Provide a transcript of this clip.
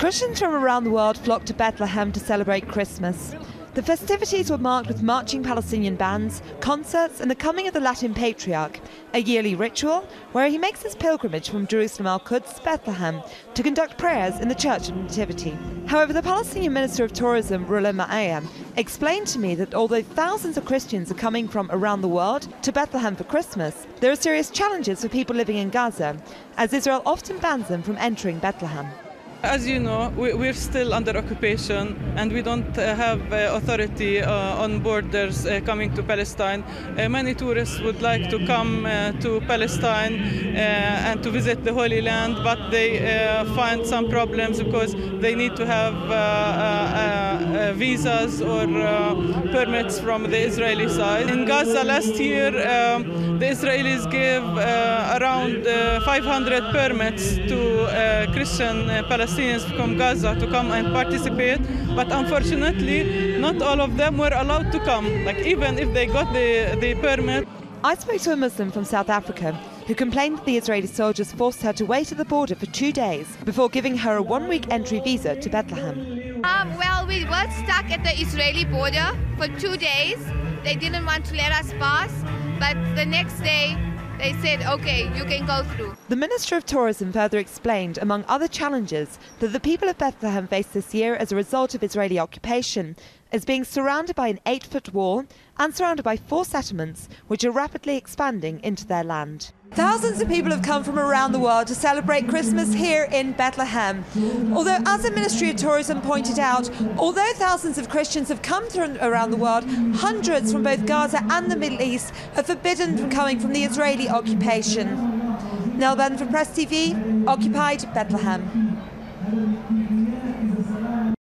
Christians from around the world flocked to Bethlehem to celebrate Christmas. The festivities were marked with marching Palestinian bands, concerts and the coming of the Latin Patriarch, a yearly ritual where he makes his pilgrimage from Jerusalem al-Quds to Bethlehem to conduct prayers in the Church of Nativity. However, the Palestinian Minister of Tourism, Rula Ma'ayem, explained to me that although thousands of Christians are coming from around the world to Bethlehem for Christmas, there are serious challenges for people living in Gaza, as Israel often bans them from entering Bethlehem. As you know, we're still under occupation and we don't have authority on borders coming to Palestine. Many tourists would like to come to Palestine and to visit the Holy Land, but they find some problems because they need to have visas or permits from the Israeli side. In Gaza last year, the Israelis gave around 500 permits to Christian Palestinians from Gaza to come and participate, but unfortunately not all of them were allowed to come, like even if they got the permit. I spoke to a Muslim from South Africa who complained that the Israeli soldiers forced her to wait at the border for 2 days before giving her a one-week entry visa to Bethlehem. Well, we were stuck at the Israeli border for 2 days. They didn't want to let us pass, but the next day they said, okay, you can go through. The Minister of Tourism further explained, among other challenges, that the people of Bethlehem face this year as a result of Israeli occupation as being surrounded by an 8-foot wall and surrounded by 4 settlements which are rapidly expanding into their land. Thousands of people have come from around the world to celebrate Christmas here in Bethlehem. Although, as the Ministry of Tourism pointed out, although thousands of Christians have come from around the world, hundreds from both Gaza and the Middle East are forbidden from coming from the Israeli occupation. Nell Benn for Press TV, occupied Bethlehem.